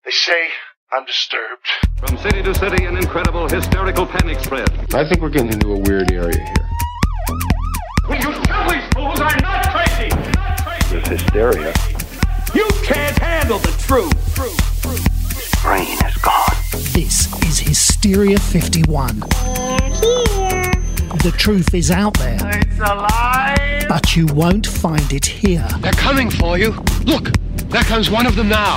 They say I'm disturbed. From city to city, an incredible hysterical panic spread. I think we're getting into a weird area here. Will you tell these fools I'm not crazy? Not crazy. This hysteria. You can't handle the truth. Brain is gone. This is Hysteria 51. Here. The truth is out there. It's alive. But you won't find it here. They're coming for you. Look, there comes one of them now.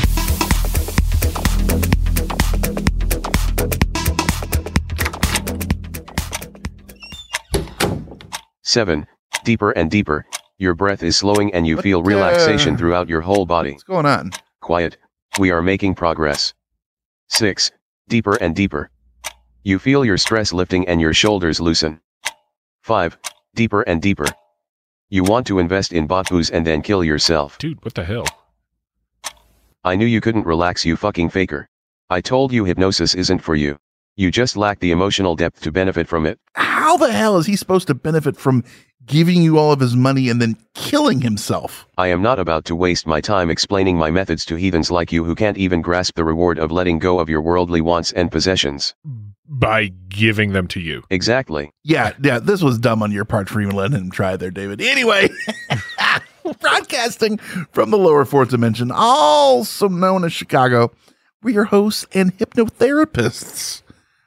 Seven, deeper and deeper. Your breath is slowing and you feel relaxation throughout your whole body. What's going on? Quiet. We are making progress. 6, deeper and deeper. You feel your stress lifting and your shoulders loosen. 5, deeper and deeper. You want to invest in Batus and then kill yourself. Dude, what the hell? I knew you couldn't relax, you fucking faker. I told you hypnosis isn't for you. You just lack the emotional depth to benefit from it. How the hell is he supposed to benefit from giving you all of his money and then killing himself? I am not about to waste my time explaining my methods to heathens like you who can't even grasp the reward of letting go of your worldly wants and possessions. By giving them to you. Exactly. Yeah, this was dumb on your part for even letting him try there, David. Anyway, broadcasting from the lower fourth dimension, also known as Chicago, we're your hosts and hypnotherapists.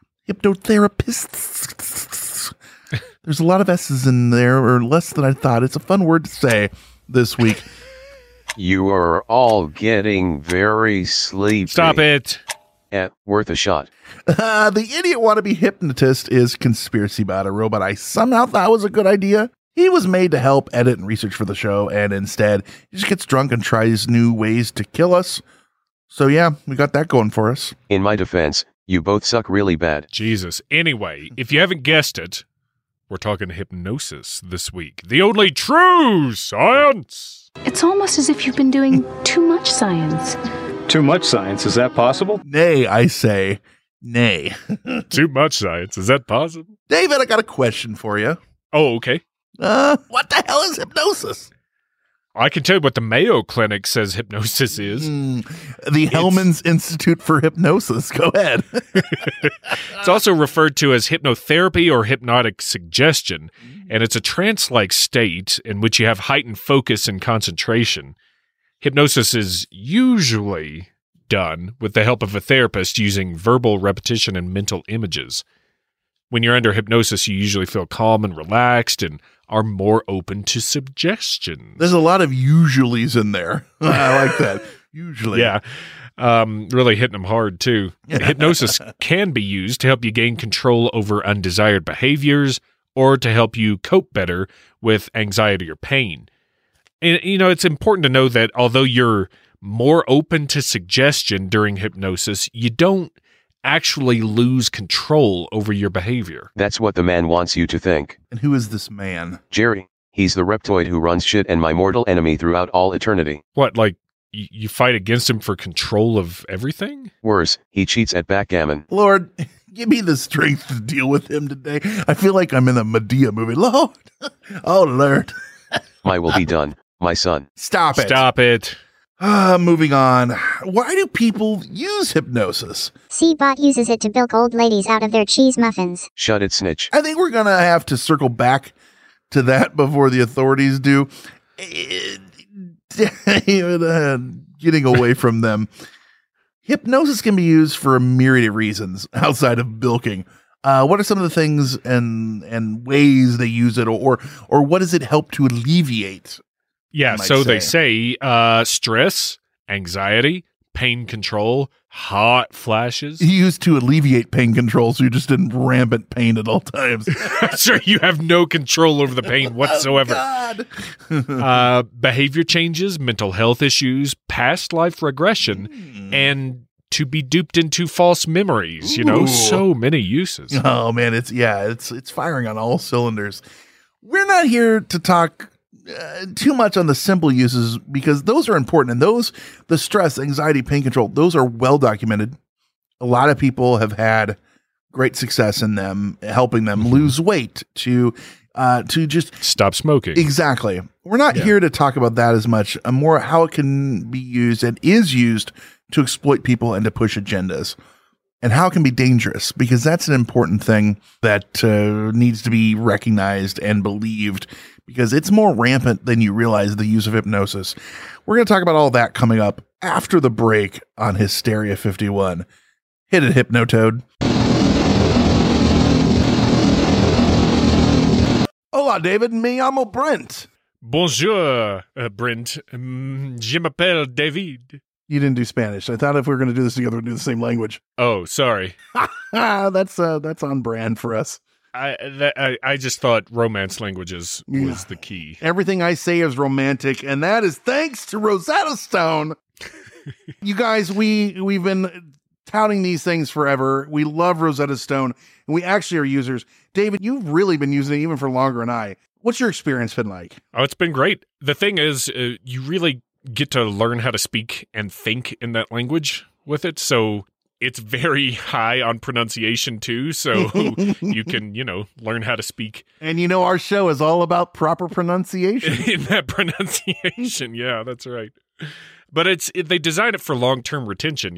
There's a lot of S's in there, or less than I thought. It's a fun word to say this week. You are all getting very sleepy. Stop it. Worth a shot. The idiot wannabe hypnotist is Conspiracy Bot, a robot I somehow thought was a good idea. He was made to help edit and research for the show, and instead, he just gets drunk and tries new ways to kill us. So yeah, we got that going for us. In my defense, you both suck really bad. Jesus. Anyway, if you haven't guessed it, we're talking hypnosis this week. The only true science. It's almost as if you've been doing too much science. Too much science, is that possible? Nay, I say, nay. Too much science, is that possible? David, I got a question for you. Oh, okay. What the hell is hypnosis? I can tell you what the Mayo Clinic says hypnosis is. The Hellman's Institute for Hypnosis. Go ahead. It's also referred to as hypnotherapy or hypnotic suggestion, and it's a trance-like state in which you have heightened focus and concentration. Hypnosis is usually done with the help of a therapist using verbal repetition and mental images. When you're under hypnosis, you usually feel calm and relaxed and are more open to suggestions. There's a lot of usuallys in there. I like that. Usually. Yeah. Really hitting them hard, too. Hypnosis can be used to help you gain control over undesired behaviors or to help you cope better with anxiety or pain. And, it's important to know that although you're more open to suggestion during hypnosis, you don't actually lose control over your behavior. That's what the man wants you to think. And who is this man? Jerry. He's the reptoid who runs shit and my mortal enemy throughout all eternity. What, like, you fight against him for control of everything? Worse, he cheats at backgammon. Lord, give me the strength to deal with him today. I feel like I'm in a Medea movie. Lord. Oh, Lord. My will be done, my son. Stop it. Stop it. Moving on. Why do people use hypnosis? C-Bot uses it to bilk old ladies out of their cheese muffins. Shut it, snitch. I think we're going to have to circle back to that before the authorities do. Getting away from them. Hypnosis can be used for a myriad of reasons outside of bilking. What are some of the things and ways they use it, or what does it help to alleviate? Yeah, so they say stress, anxiety, pain control, hot flashes. He used to alleviate pain control, so you just in rampant pain at all times. Sure, you have no control over the pain whatsoever. Oh, behavior changes, mental health issues, past life regression, and to be duped into false memories. So many uses. Oh man, it's firing on all cylinders. We're not here to talk too much on the simple uses because those are important, and the stress, anxiety, pain control, those are well documented. A lot of people have had great success in them, helping them lose weight, to to just Stop smoking. Exactly. We're not here to talk about that as much, more how it can be used and is used to exploit people and to push agendas, and how it can be dangerous, because that's an important thing that needs to be recognized and believed, because it's more rampant than you realize, the use of hypnosis. We're going to talk about all that coming up after the break on Hysteria 51. Hit it, Hypnotoad. Hola, David. Me llamo Brent. Bonjour, Brent. Je m'appelle David. You didn't do Spanish. I thought if we were going to do this together, we'd do the same language. Oh, sorry. That's on brand for us. I just thought romance languages was the key. Everything I say is romantic, and that is thanks to Rosetta Stone. You guys, we've been touting these things forever. We love Rosetta Stone, and we actually are users. David, you've really been using it even for longer than I. What's your experience been like? Oh, it's been great. The thing is, you really get to learn how to speak and think in that language with it. So it's very high on pronunciation too. So you can, learn how to speak. And our show is all about proper pronunciation. In that pronunciation. Yeah, that's right. But they design it for long-term retention,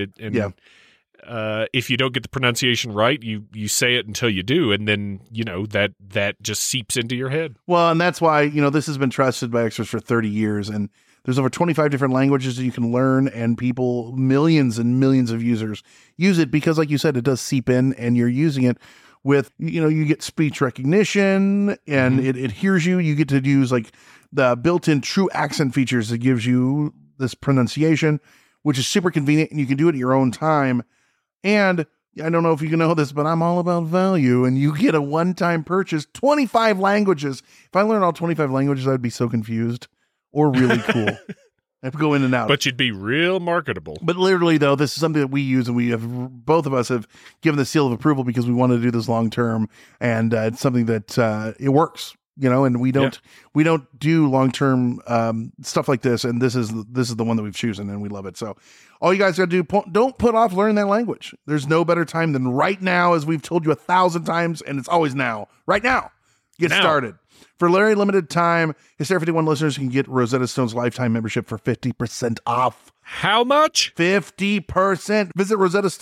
if you don't get the pronunciation right, you say it until you do, and then that just seeps into your head. Well, and that's why this has been trusted by experts for 30 years, and there's over 25 different languages that you can learn, and people, millions and millions of users use it because, like you said, it does seep in, and you're using it with you get speech recognition, and it hears you. You get to use like the built-in true accent features that gives you this pronunciation, which is super convenient, and you can do it at your own time. And I don't know if you know this, but I'm all about value, and you get a one-time purchase, 25 languages. If I learned all 25 languages, I'd be so confused, or really cool. I have to go in and out. But you'd be real marketable. But literally, though, this is something that we use, and both of us have given the seal of approval because we want to do this long-term, and it's something that it works. And we don't do long-term stuff like this. And this is the one that we've chosen, and we love it. So all you guys got to do, don't put off learning that language. There's no better time than right now, as we've told you 1,000 times, and it's always now. Right now. Get started. For a very limited time, Hysteria 51 listeners can get Rosetta Stone's lifetime membership for 50% off. How much? 50%. Visit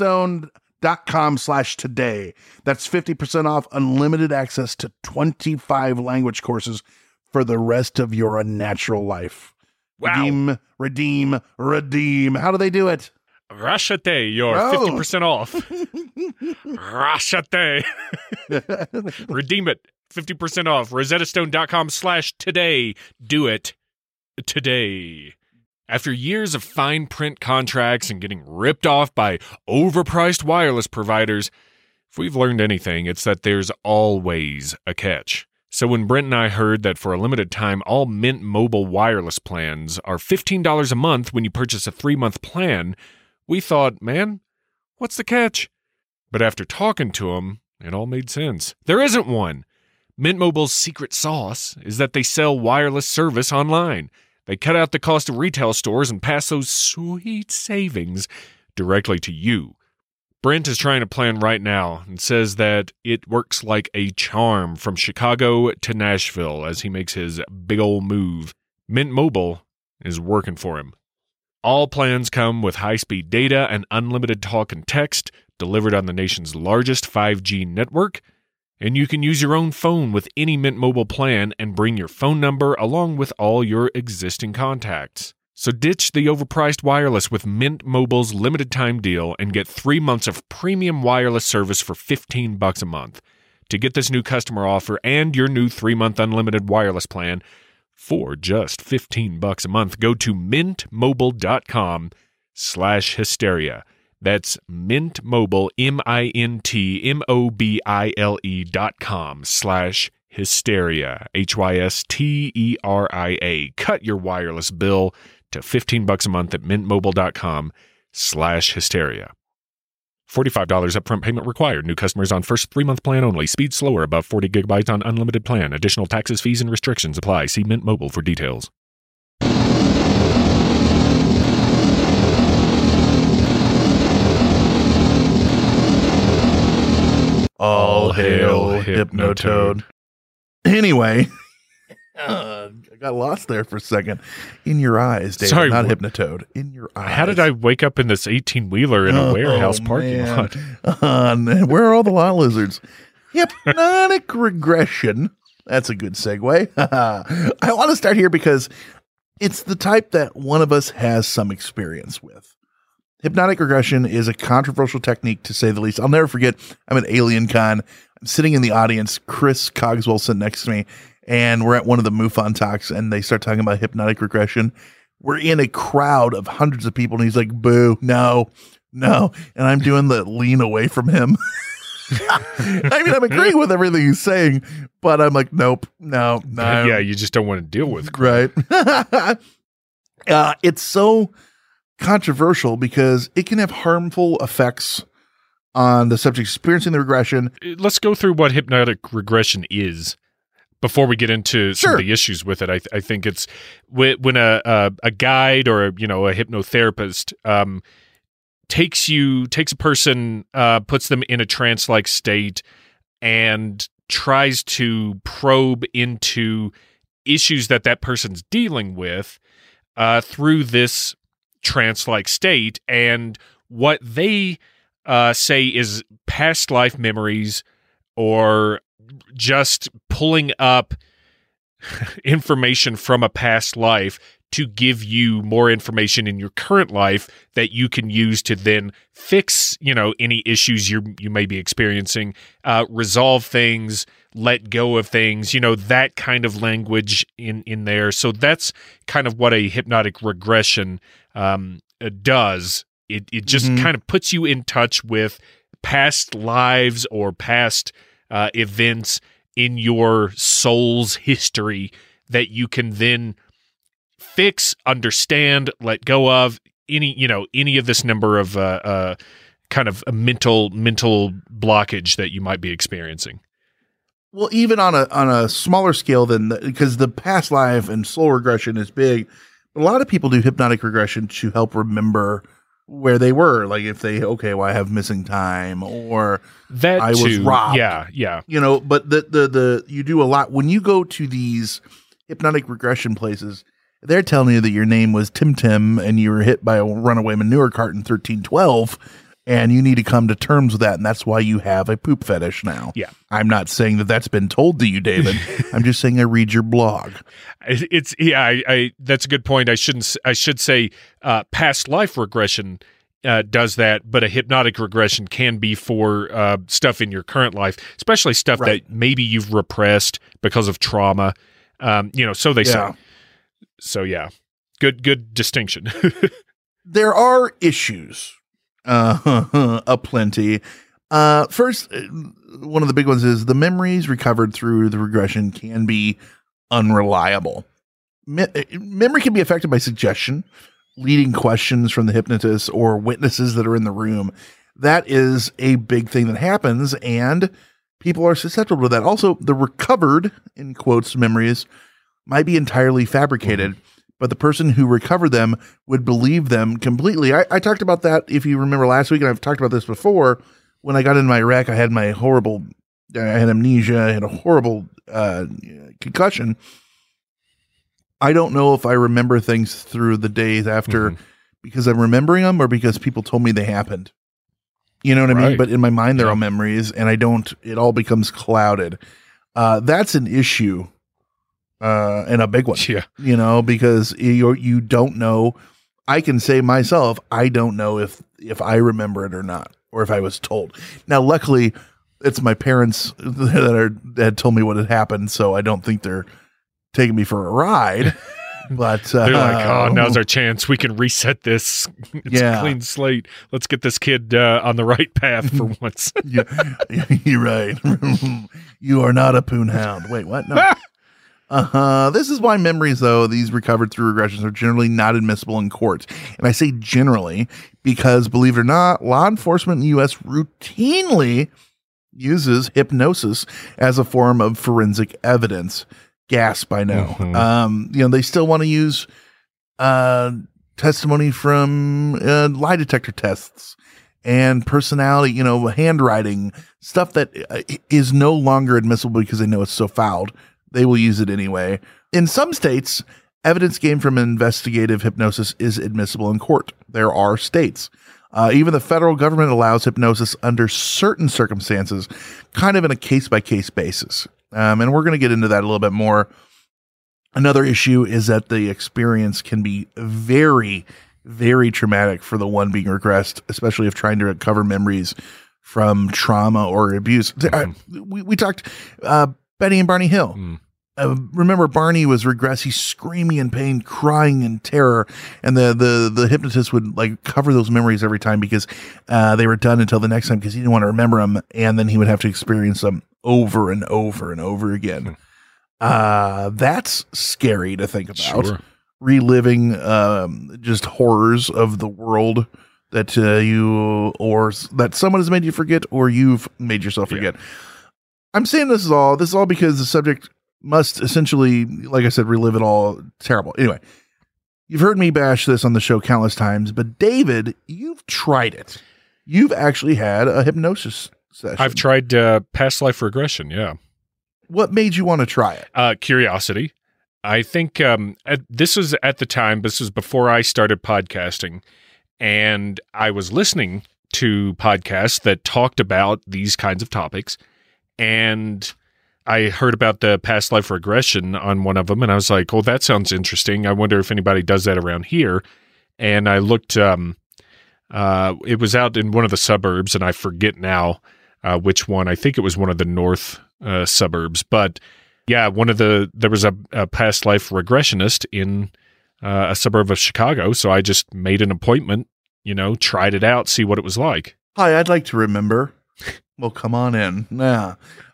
rosettastone.com/today. That's 50% off unlimited access to 25 language courses for the rest of your unnatural life. Wow. Redeem. How do they do it? Rashate, you're 50% off. Rashate. Redeem it. 50% off. rosettastone.com/today. Do it today. After years of fine print contracts and getting ripped off by overpriced wireless providers, if we've learned anything, it's that there's always a catch. So when Brent and I heard that for a limited time, all Mint Mobile wireless plans are $15 a month when you purchase a 3-month plan, we thought, man, what's the catch? But after talking to them, it all made sense. There isn't one. Mint Mobile's secret sauce is that they sell wireless service online. They cut out the cost of retail stores and pass those sweet savings directly to you. Brent is trying a plan right now and says that it works like a charm from Chicago to Nashville as he makes his big ol' move. Mint Mobile is working for him. All plans come with high-speed data and unlimited talk and text delivered on the nation's largest 5G network. And you can use your own phone with any Mint Mobile plan and bring your phone number along with all your existing contacts. So ditch the overpriced wireless with Mint Mobile's limited time deal and get 3 months of premium wireless service for $15 a month. To get this new customer offer and your new 3-month unlimited wireless plan for just $15 a month, go to mintmobile.com/hysteria. That's Mint Mobile, mintmobile.com/hysteria, HYSTERIA. Cut your wireless bill to $15 a month at mintmobile.com/hysteria. $45 upfront payment required. New customers on first 3-month plan only. Speed slower above 40 gigabytes on unlimited plan. Additional taxes, fees, and restrictions apply. See Mint Mobile for details. All hail Hypnotoad. Anyway, I got lost there for a second. In your eyes, David, Sorry, not Hypnotoad. In your eyes. How did I wake up in this 18-wheeler in a warehouse parking lot? Where are all the lot lizards? Hypnotic regression. That's a good segue. I want to start here because it's the type that one of us has some experience with. Hypnotic regression is a controversial technique, to say the least. I'll never forget, I'm at Alien Con. I'm sitting in the audience, Chris Cogswell sitting next to me, and we're at one of the MUFON talks, and they start talking about hypnotic regression. We're in a crowd of hundreds of people, and he's like, boo, no. And I'm doing the lean away from him. I mean, I'm agreeing with everything he's saying, but I'm like, nope, no. Yeah, you just don't want to deal with. Right. It's so controversial because it can have harmful effects on the subject experiencing the regression. Let's go through what hypnotic regression is before we get into some of the issues with it. I think it's when a guide or a hypnotherapist takes a person, puts them in a trance-like state, and tries to probe into issues that person's dealing with through this trance-like state, and what they say is past life memories or just pulling up information from a past life to give you more information in your current life that you can use to then fix, any issues you may be experiencing, resolve things, let go of things, that kind of language in there. So that's kind of what a hypnotic regression does. It just kind of puts you in touch with past lives or past events in your soul's history that you can then fix, understand, let go of any of this number of kind of a mental blockage that you might be experiencing. Well, even on a smaller scale because the past life and soul regression is big, but a lot of people do hypnotic regression to help remember where they were. Like if I have missing time, or that I was robbed. Yeah. But the you do a lot when you go to these hypnotic regression places. They're telling you that your name was Tim and you were hit by a runaway manure cart in 1312, and you need to come to terms with that, and that's why you have a poop fetish now. Yeah. I'm not saying that that's been told to you, David. I'm just saying I read your blog. That's a good point. I should say past life regression does that, but a hypnotic regression can be for stuff in your current life, especially stuff that maybe you've repressed because of trauma. So they say. So yeah, good distinction. There are issues, aplenty. First, one of the big ones is the memories recovered through the regression can be unreliable. Memory can be affected by suggestion, leading questions from the hypnotist or witnesses that are in the room. That is a big thing that happens, and people are susceptible to that. Also, the recovered, in quotes, memories might be entirely fabricated, but the person who recovered them would believe them completely. I talked about that, if you remember last week, and I've talked about this before. When I got into my Iraq, I had amnesia, I had a horrible concussion. I don't know if I remember things through the days after because I'm remembering them or because people told me they happened. You know what I mean? But in my mind, they're all memories, and it all becomes clouded. That's an issue. And a big one, because you don't know. I can say myself, I don't know if I remember it or not, or if I was told. Now, luckily, it's my parents that told me what had happened, so I don't think they're taking me for a ride. But they're like, now's our chance. We can reset this. It's a clean slate. Let's get this kid on the right path for once. You're right. You are not a poon hound. Wait, what? No. This is why memories, though, these recovered through regressions are generally not admissible in court. And I say generally because, believe it or not, law enforcement in the U.S. routinely uses hypnosis as a form of forensic evidence. Gasp, I know. They still want to use testimony from lie detector tests and personality, handwriting, stuff that is no longer admissible because they know it's so fouled. They will use it anyway. In some states, evidence gained from investigative hypnosis is admissible in court. There are states. Even the federal government allows hypnosis under certain circumstances, kind of in a case-by-case basis. And we're going to get into that a little bit more. Another issue is that the experience can be very, very traumatic for the one being regressed, especially if trying to recover memories from trauma or abuse. We talked Betty and Barney Hill. Remember, Barney was regressed. He's screaming in pain, crying in terror, and the hypnotist would like cover those memories every time because they were done until the next time because he didn't want to remember them, and then he would have to experience them over and over and over again. That's scary to think about. Sure. Reliving just horrors of the world that you or that someone has made you forget or you've made yourself forget. I'm saying this is all because the subject must essentially, like I said, relive it all. Terrible. Anyway, you've heard me bash this on the show countless times, but David, you've tried it. You've actually had a hypnosis session. I've tried past life regression. Yeah. What made you want to try it? Curiosity. I think this was at the time, this was before I started podcasting, and I was listening to podcasts that talked about these kinds of topics, and I heard about the past life regression on one of them, and I was like, oh, that sounds interesting. I wonder if anybody does that around here. And I looked, it was out in one of the suburbs, and I forget now which one. I think it was one of the north suburbs. But yeah, there was a past life regressionist in a suburb of Chicago, so I just made an appointment, tried it out, see what it was like. Hi, I'd like to remember. Well, come on in. Yeah.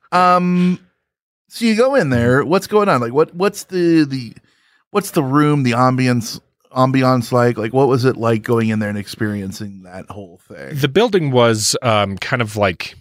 So you go in there. What's going on? Like, what's the room, the ambiance like? Like, what was it like going in there and experiencing that whole thing? The building was kind of like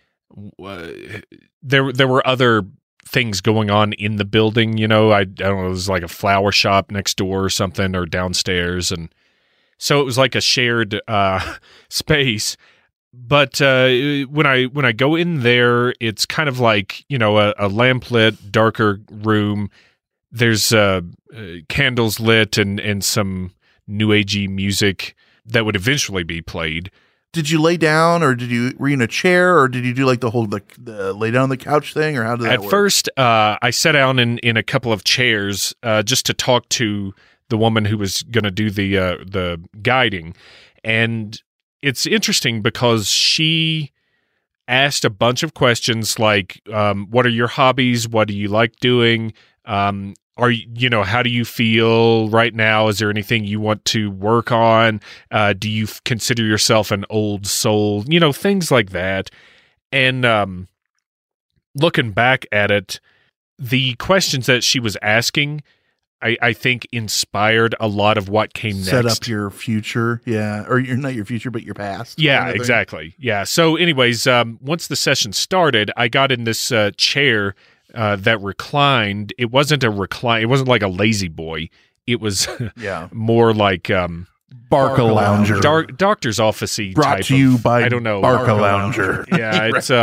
there were other things going on in the building. I don't know. It was like a flower shop next door or something, or downstairs, and so it was like a shared space. But when I go in there, it's kind of like, a lamplit, darker room. There's candles lit and some new agey music that would eventually be played. Did you lay down, or were you in a chair, or did you do like the whole the lay down on the couch thing, or how did that work? At first, I sat down in a couple of chairs just to talk to the woman who was going to do the guiding, and it's interesting because she asked a bunch of questions like, what are your hobbies? What do you like doing? How do you feel right now? Is there anything you want to work on? Do you consider yourself an old soul? Things like that. And looking back at it, the questions that she was asking, I think inspired a lot of what came next. Set up your future, yeah. Or you're not your future, but your past. Yeah, exactly. Yeah. So anyways, once the session started, I got in this chair that reclined. It wasn't a recline. It wasn't like a lazy boy. It was more like Barca Lounger. Doctor's office-y Brought type to you of, by I don't know. Barca Lounger. Yeah, it's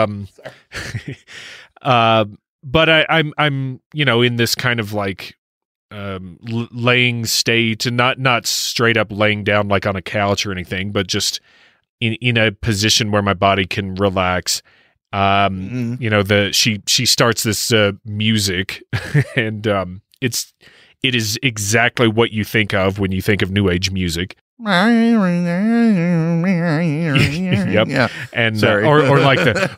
but I'm in this kind of like laying state, and not straight up laying down like on a couch or anything, but just in a position where my body can relax. She starts this music, and it is exactly what you think of when you think of new age music. Yep. Yeah. And or like the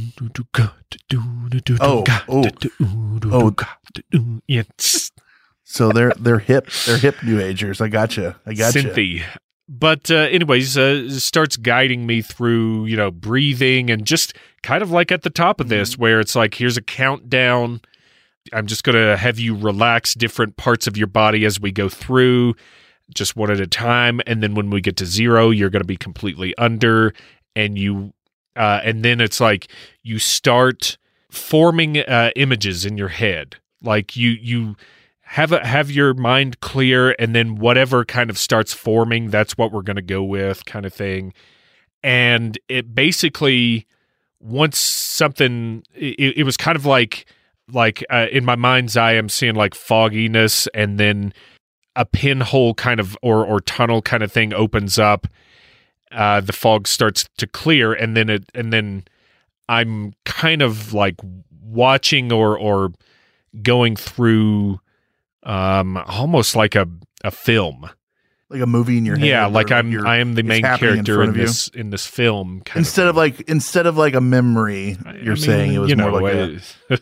yeah. So they're hip new agers. I gotcha. Synthy. But anyways, starts guiding me through, breathing, and just kind of like at the top of this, where it's like, here's a countdown. I'm just going to have you relax different parts of your body as we go through, just one at a time. And then when we get to 0, you're going to be completely under, and and then it's like you start forming images in your head. Like you have your mind clear, and then whatever kind of starts forming, that's what we're going to go with, kind of thing. And it basically, once something, it was kind of like in my mind's eye, I'm seeing like fogginess, and then a pinhole kind of or tunnel kind of thing opens up. The fog starts to clear, and then I'm kind of like watching or going through almost like a film. Like a movie in your head. Yeah, like I am the main character in this film. Instead of like a memory, you're saying it was more like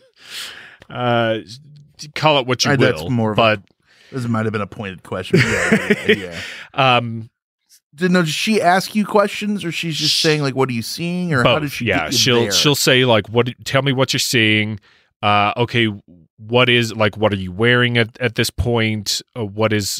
call it what you will. That's more but this might have been a pointed question. Yeah. Did she ask you questions, or she's just saying like, "What are you seeing?" Or both. How does she? Yeah, get you there? she'll say like, "What? Tell me what you're seeing." Okay, what are you wearing at this point? What is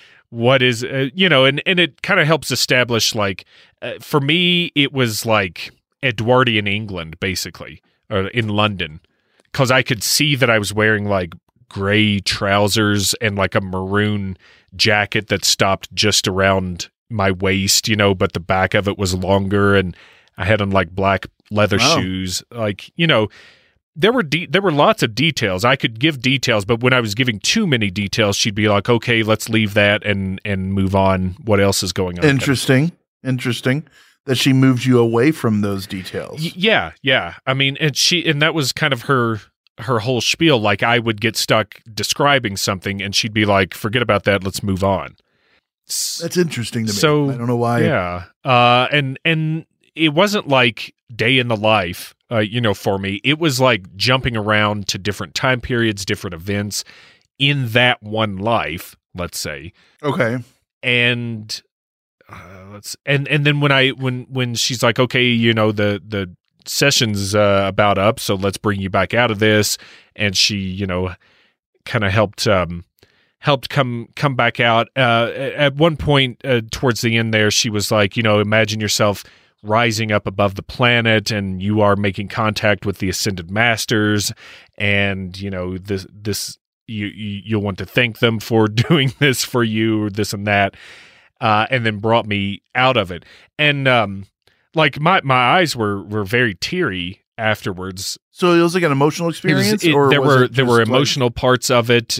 and it kind of helps establish like, for me, it was like Edwardian England, basically, or in London, because I could see that I was wearing like gray trousers and like a maroon jacket that stopped just around my waist, but the back of it was longer, and I had on like black leather shoes. Like, there were lots of details. I could give details, but when I was giving too many details, she'd be like, "Okay, let's leave that and move on. What else is going on?" Interesting that she moved you away from those details. Yeah. I mean, and that was kind of her whole spiel. Like, I would get stuck describing something, and she'd be like, "Forget about that. Let's move on." That's interesting to me. So I don't know why. Yeah. And it wasn't like day in the life, for me. It was like jumping around to different time periods, different events in that one life, let's say. Okay. And and then when she's like, "Okay, the session's about up, so let's bring you back out of this," and she, kind of helped come back out. At one point towards the end there, she was like, imagine yourself rising up above the planet, and you are making contact with the ascended masters, and you'll want to thank them for doing this for you, or this and that, and then brought me out of it. And like my eyes were very teary afterwards. So it was like an emotional experience, there were emotional parts of it.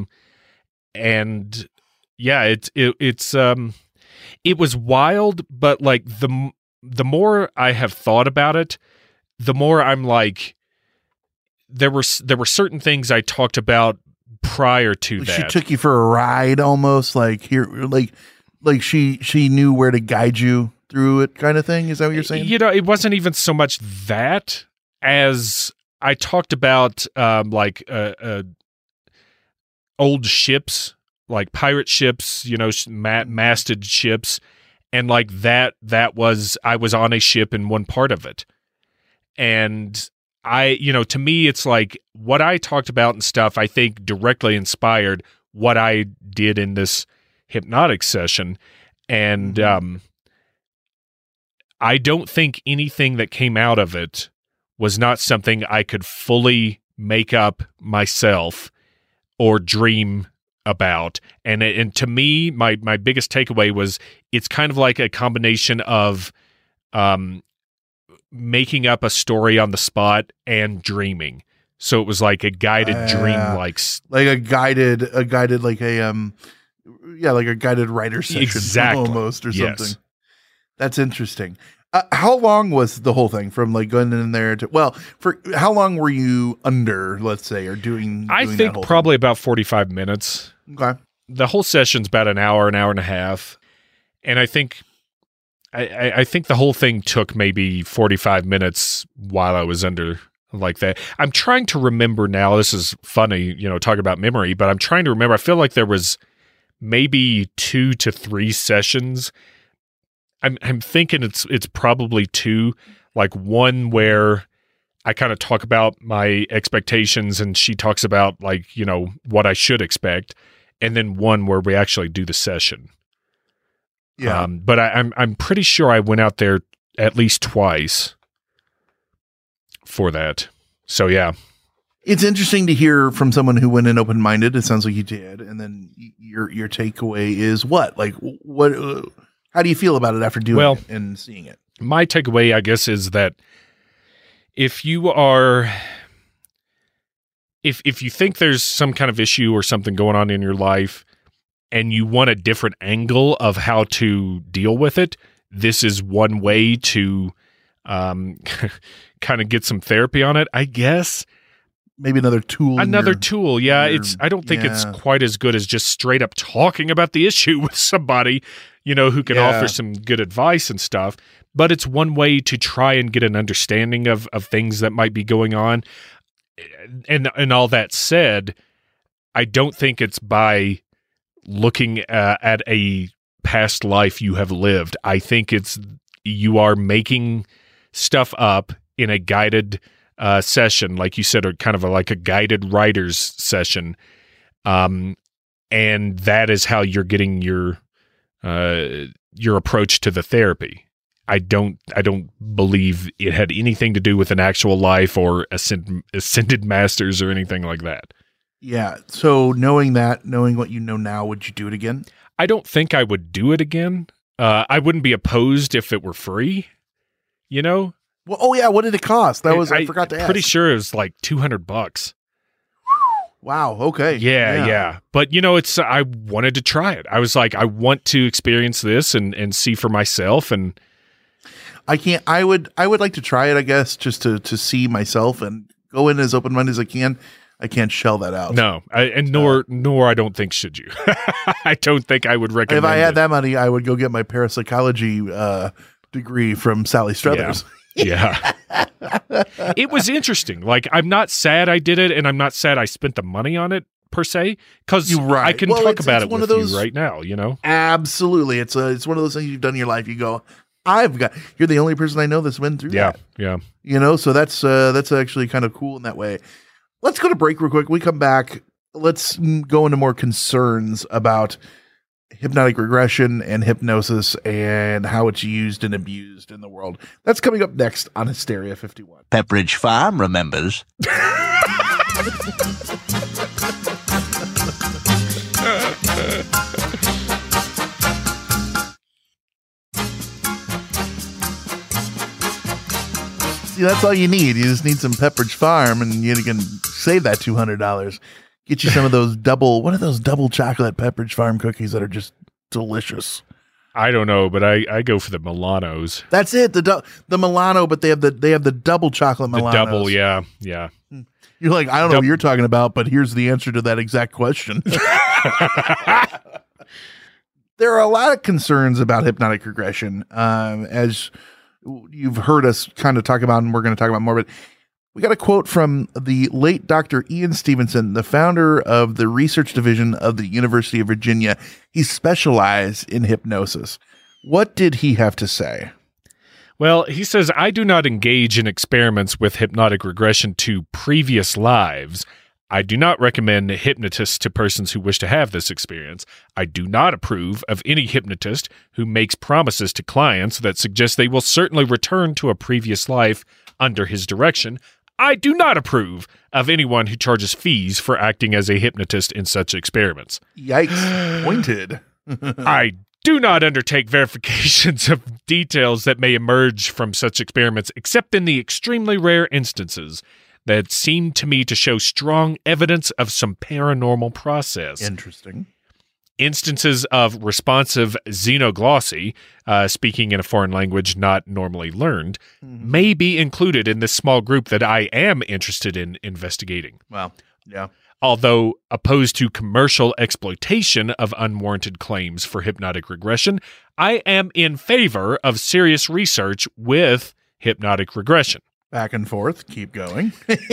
And yeah, it was wild, but like the more I have thought about it, the more I'm like, there were certain things I talked about prior to that. She took you for a ride, almost like she knew where to guide you through it, kind of thing. Is that what you're saying? It wasn't even so much that as I talked about, old ships, like pirate ships, masted ships. And like that was, I was on a ship in one part of it. And to me, it's like what I talked about and stuff, I think directly inspired what I did in this hypnotic session. And I don't think anything that came out of it was not something I could fully make up myself or dream about. And to me, my biggest takeaway was it's kind of like a combination of making up a story on the spot and dreaming. So it was like a guided dream, like a guided writer session, exactly, almost, or yes. something. That's interesting. How long was the whole thing from like going in there to, for how long were you under, let's say, or doing I think probably about 45 minutes. Okay. The whole session's about an hour and a half. And I think the whole thing took maybe 45 minutes while I was under like that. I'm trying to remember now. This is funny, talk about memory, but I'm trying to remember. I feel like there was maybe 2 to 3 sessions. I'm thinking it's probably 2, like one where I kind of talk about my expectations and she talks about like, what I should expect. And then one where we actually do the session. Yeah. But I'm pretty sure I went out there at least twice for that. So yeah. It's interesting to hear from someone who went in open-minded. It sounds like you did. And then your takeaway is what? Like what, how do you feel about it after doing it and seeing it? my takeaway, I guess, is that if you think there's some kind of issue or something going on in your life and you want a different angle of how to deal with it, this is one way to kind of get some therapy on it, I guess. Maybe another tool. Tool, yeah. I don't think it's quite as good as just straight up talking about the issue with somebody, who can offer some good advice and stuff. But it's one way to try and get an understanding of things that might be going on. And all that said, I don't think it's by looking at a past life you have lived. I think it's you are making stuff up in a guided session, like you said, or kind of like a guided writer's session. And that is how you're getting your approach to the therapy. I don't believe it had anything to do with an actual life or ascended masters or anything like that. Yeah. So knowing what you know now, would you do it again? I don't think I would do it again. I wouldn't be opposed if it were free, Well, oh yeah. What did it cost? I forgot to ask. Pretty sure it was like $200. Wow. Okay. Yeah. But I wanted to try it. I was like, I want to experience this and see for myself. And I would like to try it, I guess, just to see myself and go in as open-minded as I can. I can't shell that out. No, nor I don't think should you. I don't think I would recommend. If I had that money, I would go get my parapsychology degree from Sally Struthers. Yeah. It was interesting. Like, I'm not sad I did it, and I'm not sad I spent the money on it per se, because I can talk about it with you right now. Absolutely, it's one of those things you've done in your life. You go, you're the only person I know that's been through that. Yeah. So that's actually kind of cool in that way. Let's go to break real quick. We come back. Let's go into more concerns about hypnotic regression and hypnosis and how it's used and abused in the world. That's coming up next on Hysteria 51. Pepperidge Farm remembers. See, that's all you need. You just need some Pepperidge Farm, and you can save that $200. Get you some of those double chocolate Pepperidge Farm cookies that are just delicious. I don't know, but I go for the Milanos. That's it. The Milano, but they have the double chocolate Milanos. The double, yeah. You're like, I don't know what you're talking about, but here's the answer to that exact question. There are a lot of concerns about hypnotic regression, as you've heard us kind of talk about, and we're going to talk about more, but we got a quote from the late Dr. Ian Stevenson, the founder of the research division of the University of Virginia. He specialized in hypnosis. What did he have to say? Well, he says, I do not engage in experiments with hypnotic regression to previous lives. I do not recommend hypnotists to persons who wish to have this experience. I do not approve of any hypnotist who makes promises to clients that suggest they will certainly return to a previous life under his direction. I do not approve of anyone who charges fees for acting as a hypnotist in such experiments. Yikes. Pointed. I do not undertake verifications of details that may emerge from such experiments, except in the extremely rare instances that seem to me to show strong evidence of some paranormal process. Interesting. Instances of responsive xenoglossy, speaking in a foreign language not normally learned, may be included in this small group that I am interested in investigating. Well, yeah. Although opposed to commercial exploitation of unwarranted claims for hypnotic regression, I am in favor of serious research with hypnotic regression. Back and forth. Keep going.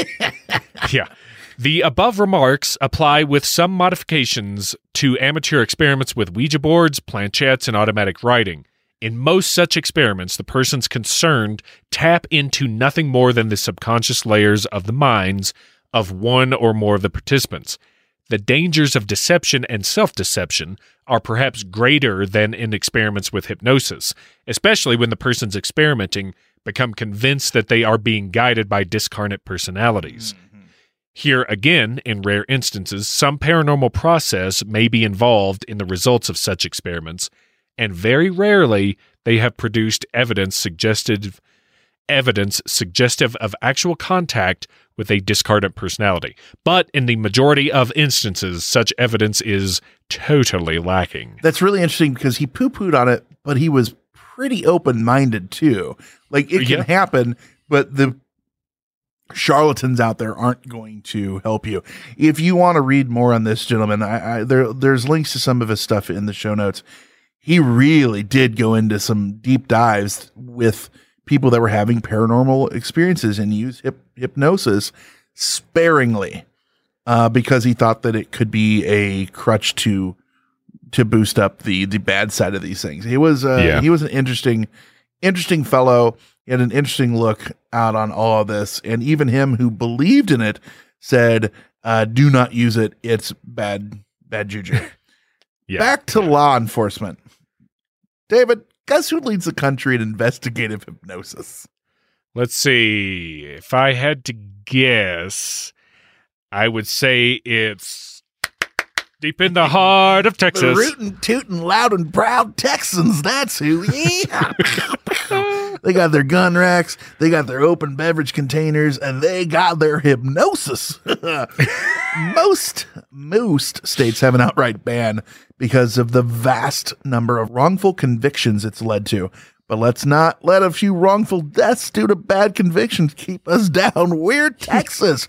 Yeah. The above remarks apply with some modifications to amateur experiments with Ouija boards, planchettes, and automatic writing. In most such experiments, the persons concerned tap into nothing more than the subconscious layers of the minds of one or more of the participants. The dangers of deception and self-deception are perhaps greater than in experiments with hypnosis, especially when the persons experimenting become convinced that they are being guided by discarnate personalities. Here again, in rare instances, some paranormal process may be involved in the results of such experiments, and very rarely they have produced evidence suggestive of actual contact with a discardant personality. But in the majority of instances, such evidence is totally lacking. That's really interesting because he poo-pooed on it, but he was pretty open-minded too. Like, it can happen, but the charlatans out there aren't going to help you. If you want to read more on this gentleman, there's links to some of his stuff in the show notes. He really did go into some deep dives with people that were having paranormal experiences and use hypnosis sparingly because he thought that it could be a crutch to boost up the bad side of these things. He was an interesting fellow. He had an interesting look out on all of this, and even him who believed in it said, "Do not use it. It's bad juju." Back to law enforcement. David, guess who leads the country in investigative hypnosis? Let's see. If I had to guess, I would say it's deep in the heart of Texas. The rootin', tootin', loud and proud Texans. That's who. Yeah. They got their gun racks, they got their open beverage containers, and they got their hypnosis. Most states have an outright ban because of the vast number of wrongful convictions it's led to. But let's not let a few wrongful deaths due to bad convictions keep us down. We're Texas.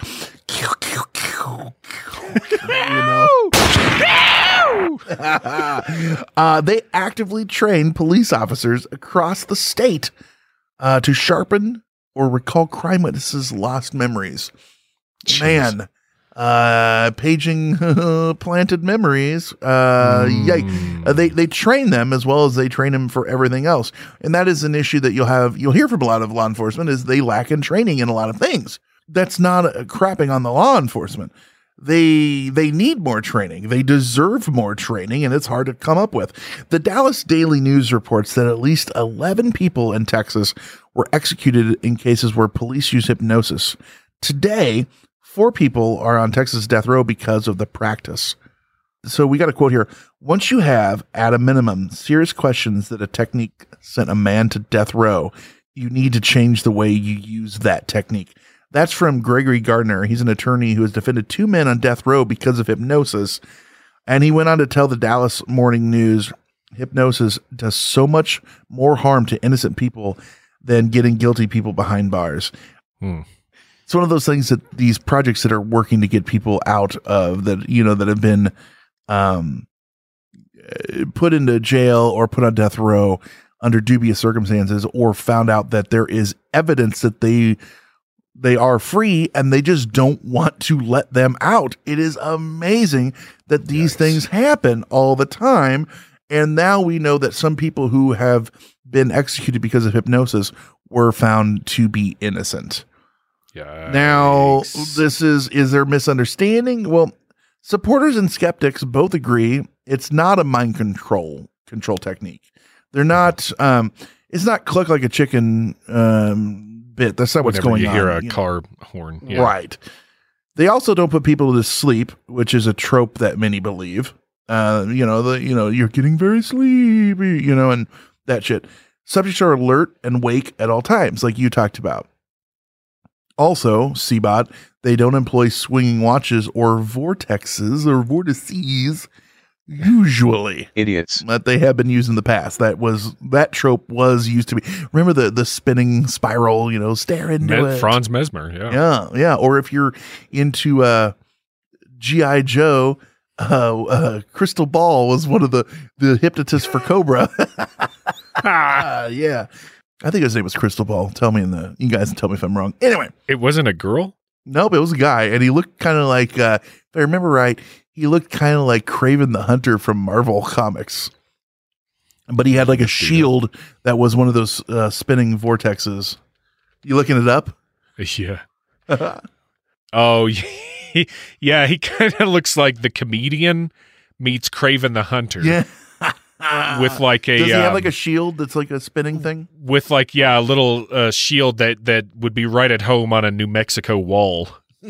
They actively train police officers across the state to sharpen or recall crime witnesses' lost memories. Jeez. Man, paging planted memories. They train them as well as they train them for everything else. And that is an issue that you'll hear from a lot of law enforcement is they lack in training in a lot of things. That's not crapping on the law enforcement. They need more training. They deserve more training, and it's hard to come up with. The Dallas Daily News reports that at least 11 people in Texas were executed in cases where police use hypnosis. Today, 4 people are on Texas death row because of the practice. So we got a quote here. Once you have, at a minimum, serious questions that a technique sent a man to death row, you need to change the way you use that technique. That's from Gregory Gardner. He's an attorney who has defended 2 men on death row because of hypnosis. And he went on to tell the Dallas Morning News, hypnosis does so much more harm to innocent people than getting guilty people behind bars. It's one of those things that these projects that are working to get people out of that have been put into jail or put on death row under dubious circumstances, or found out that there is evidence that they are free and they just don't want to let them out. It is amazing that these things happen all the time. And now we know that some people who have been executed because of hypnosis were found to be innocent. Now, is there misunderstanding? Well, supporters and skeptics both agree it's not a mind control technique. They're not, it's not click like a chicken bit. That's not what's going on. Whenever you hear a car horn. Yeah. Right. They also don't put people to sleep, which is a trope that many believe. You're getting very sleepy, and that shit. Subjects are alert and awake at all times, like you talked about. Also, CBOT, they don't employ swinging watches or vortices, usually. Idiots. That they have been used in the past. That trope was used to be. Remember the spinning spiral, stare into it. Franz Mesmer, yeah. Yeah. Or if you're into G.I. Joe, Crystal Ball was one of the hypnotists for Cobra. Yeah. I think his name was Crystal Ball. You guys tell me if I'm wrong. Anyway. It wasn't a girl? Nope, it was a guy. And he looked kind of like, if I remember right, he looked kind of like Kraven the Hunter from Marvel Comics. But he had like a shield that was one of those spinning vortexes. You looking it up? Yeah. Oh, yeah. He kind of looks like the comedian meets Kraven the Hunter. Yeah. With like a, does he have like a shield that's like a spinning thing? With like, a little shield that would be right at home on a New Mexico wall.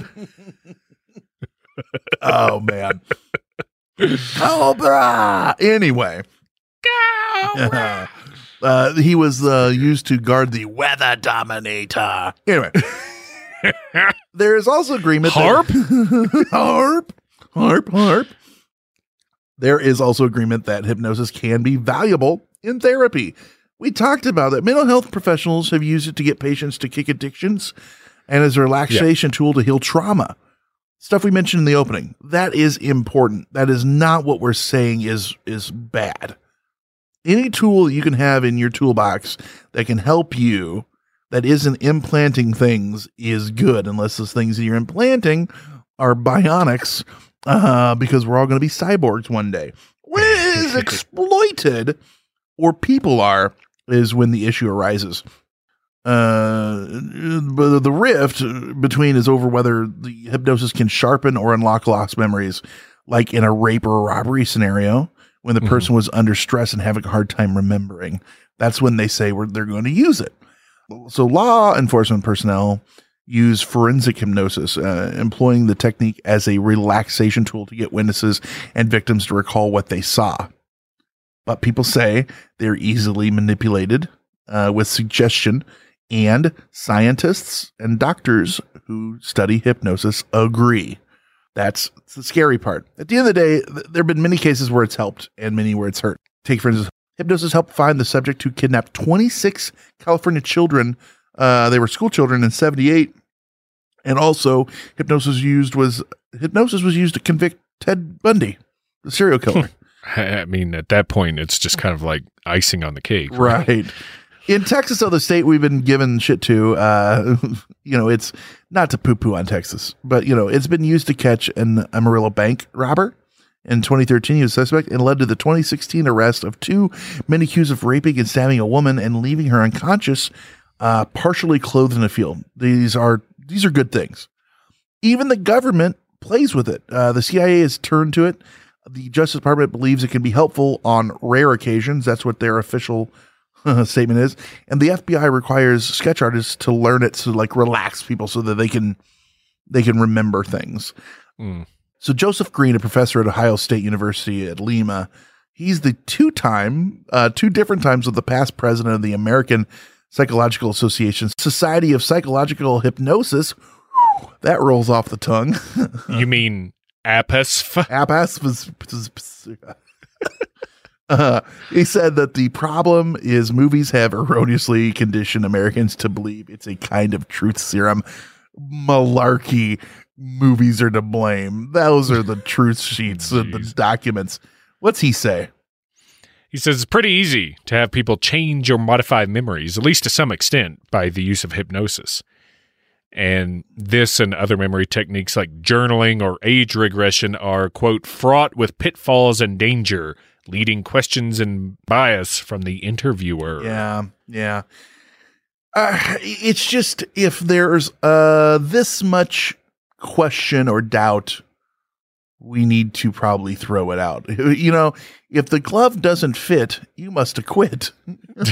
Oh man. Cobra. Anyway. Cobra. He was used to guard the Weather Dominator. Anyway, there is also agreement. Harp? Harp. There is also agreement that hypnosis can be valuable in therapy. We talked about that. Mental health professionals have used it to get patients to kick addictions and as a relaxation tool to heal trauma. Stuff we mentioned in the opening. That is important. That is not what we're saying is bad. Any tool you can have in your toolbox that can help you, that isn't implanting things, is good, unless those things that you're implanting are bionics, because we're all going to be cyborgs one day. When it is exploited, or people are, is when the issue arises. The rift between is over whether the hypnosis can sharpen or unlock lost memories, like in a rape or a robbery scenario, when the person was under stress and having a hard time remembering. That's when they say they're going to use it. So law enforcement personnel use forensic hypnosis, employing the technique as a relaxation tool to get witnesses and victims to recall what they saw. But people say they're easily manipulated with suggestion, and scientists and doctors who study hypnosis agree. That's the scary part. At the end of the day, there have been many cases where it's helped and many where it's hurt. Take, for instance, hypnosis helped find the subject who kidnapped 26 California children. They were school children in 1978. And also, hypnosis was used to convict Ted Bundy, the serial killer. I mean, at that point, it's just kind of like icing on the cake. Right. In Texas, other state we've been given shit to, it's not to poo-poo on Texas, but, it's been used to catch an Amarillo bank robber. In 2013, he was a suspect and led to the 2016 arrest of two men accused of raping and stabbing a woman and leaving her unconscious, partially clothed in a field. These are good things. Even the government plays with it. The CIA has turned to it. The Justice Department believes it can be helpful on rare occasions. That's what their official statement is. And the FBI requires sketch artists to learn it to relax people so that they can remember things. So Joseph Green, a professor at Ohio State University at Lima, he's the two different times of the past president of the American Psychological Association Society of Psychological Hypnosis. That rolls off the tongue. You mean APASF? He said that the problem is movies have erroneously conditioned Americans to believe it's a kind of truth serum. Malarkey. Movies are to blame. Those are the truth sheets and the documents. What's he say? He says it's pretty easy to have people change or modify memories, at least to some extent, by the use of hypnosis. And this and other memory techniques like journaling or age regression are, quote, fraught with pitfalls and danger, leading questions and bias from the interviewer. Yeah. It's just, if there's this much question or doubt, we need to probably throw it out. If the glove doesn't fit, you must acquit. And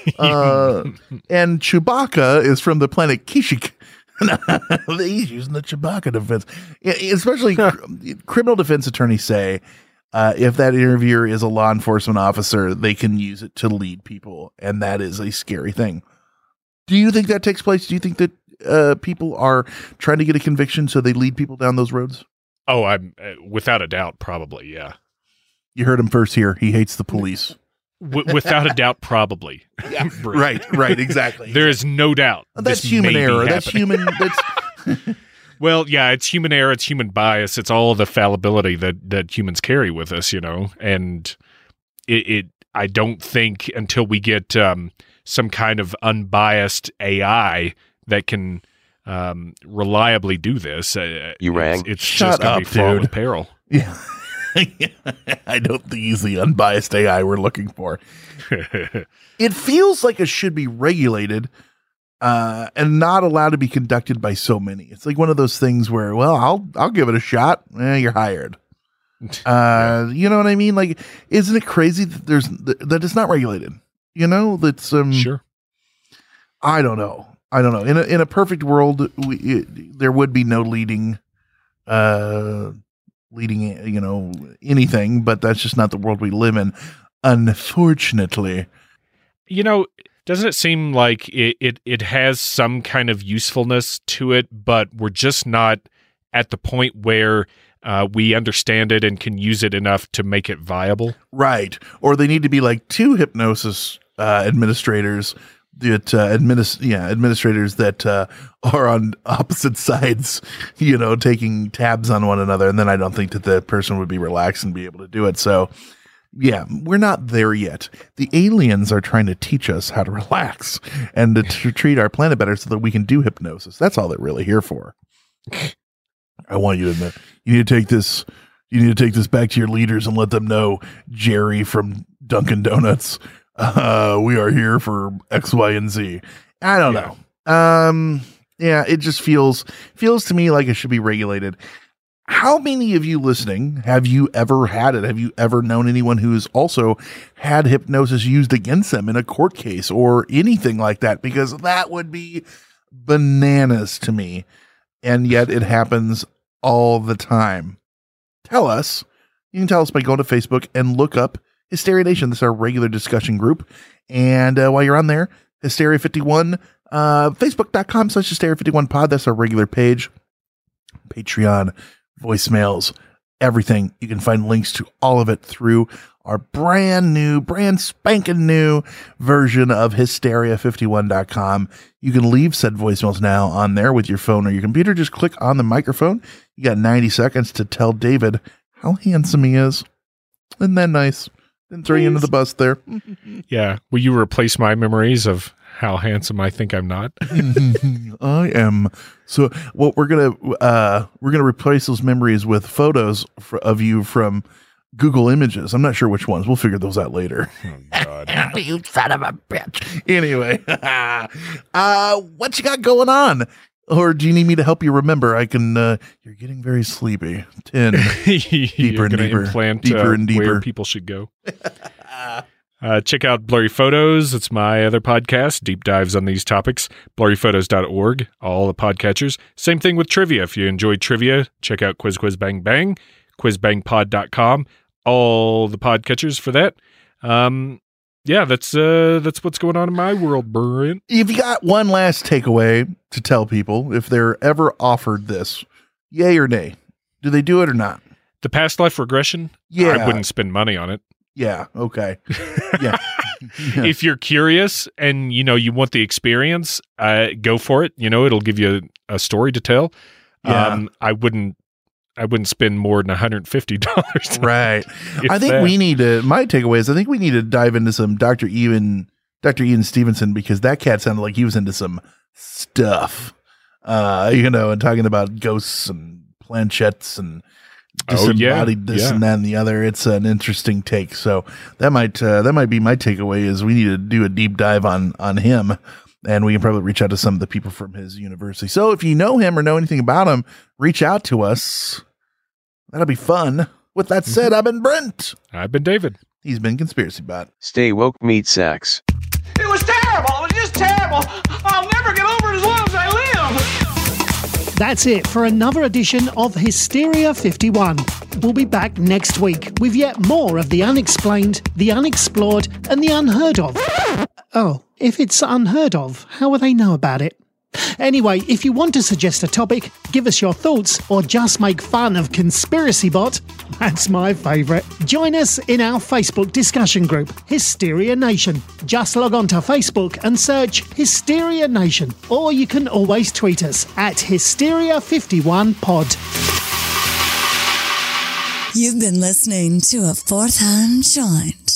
Chewbacca is from the planet Kishik. He's using the Chewbacca defense. Especially criminal defense attorneys say, if that interviewer is a law enforcement officer, they can use it to lead people. And that is a scary thing. Do you think that takes place? Do you think that people are trying to get a conviction so they lead people down those roads? Oh, I'm without a doubt, probably, yeah. You heard him first here. He hates the police. Without a doubt, probably. Yeah, right, exactly. There is no doubt. That's human error. That's human. Well, yeah, it's human error. It's human bias. It's all the fallibility that humans carry with us, and I don't think until we get some kind of unbiased AI that can reliably do this, it's just going to be fraught with peril. Yeah. I don't think he's the unbiased AI we're looking for. It feels like it should be regulated and not allowed to be conducted by so many. It's like one of those things where, well, I'll give it a shot. You're hired. You know what I mean? Like, isn't it crazy that it's not regulated? That's sure. I don't know. In a perfect world, there would be no leading, anything, but that's just not the world we live in, unfortunately. Doesn't it seem like it has some kind of usefulness to it, but we're just not at the point where we understand it and can use it enough to make it viable? Right. Or they need to be like two hypnosis administrators that administrators that are on opposite sides, taking tabs on one another. And then I don't think that the person would be relaxed and be able to do it. So yeah, we're not there yet. The aliens are trying to teach us how to relax and to treat our planet better so that we can do hypnosis. That's all they're really here for. I want you to know, you need to take this back to your leaders and let them know, Jerry from Dunkin' Donuts, we are here for X, Y, and Z. I don't know. Yeah, it just feels to me like it should be regulated. How many of you listening have you ever had it? Have you ever known anyone who's also had hypnosis used against them in a court case or anything like that? Because that would be bananas to me. And yet it happens all the time. Tell us. You can tell us by going to Facebook and look up Hysteria Nation. This is our regular discussion group. And while you're on there, Hysteria 51, Facebook.com/Hysteria51pod. That's our regular page. Patreon, voicemails, everything. You can find links to all of it through our brand spanking new version of Hysteria51.com. You can leave said voicemails now on there with your phone or your computer. Just click on the microphone. You got 90 seconds to tell David how handsome he is. Isn't that nice? Didn't throw you into the bus there. Yeah. Will you replace my memories of how handsome I think I'm not? I am. So what we're gonna replace those memories with photos of you from Google Images. I'm not sure which ones. We'll figure those out later. Oh, God. You son of a bitch. Anyway, what you got going on? Or do you need me to help you remember? I can. You're getting very sleepy. 10 deeper and deeper, deeper and deeper. Where people should go. Check out Blurry Photos. It's my other podcast, deep dives on these topics. blurryphotos.org, all the podcatchers. Same thing with trivia. If you enjoy trivia, check out Quiz Quiz Bang Bang, quizbangpod.com, all the podcatchers for that. Yeah, that's what's going on in my world, Brent. If you got one last takeaway to tell people, if they're ever offered this, yay or nay, do they do it or not? The past life regression? Yeah. I wouldn't spend money on it. Yeah. Okay. Yeah. If you're curious and you want the experience, go for it. It'll give you a story to tell. Yeah. I wouldn't spend more than $150. Right. I think we need to. My takeaway is I think we need to dive into some Dr. Ian Stevenson, because that cat sounded like he was into some stuff. And talking about ghosts and planchettes and disembodied this and that and the other. It's an interesting take. So that might be my takeaway is we need to do a deep dive on him, and we can probably reach out to some of the people from his university. So if you know him or know anything about him, reach out to us. That'll be fun. With that said, I've been Brent. I've been David. He's been Conspiracy Bot. Stay woke, meat sacks. It was terrible. It was just terrible. I'll never get over it as long as I live. That's it for another edition of Hysteria 51. We'll be back next week with yet more of the unexplained, the unexplored, and the unheard of. Oh, if it's unheard of, how will they know about it? Anyway, if you want to suggest a topic, give us your thoughts, or just make fun of Conspiracy Bot, that's my favourite. Join us in our Facebook discussion group, Hysteria Nation. Just log on to Facebook and search Hysteria Nation, or you can always tweet us at Hysteria51pod. You've been listening to a Fourth Hand Joint.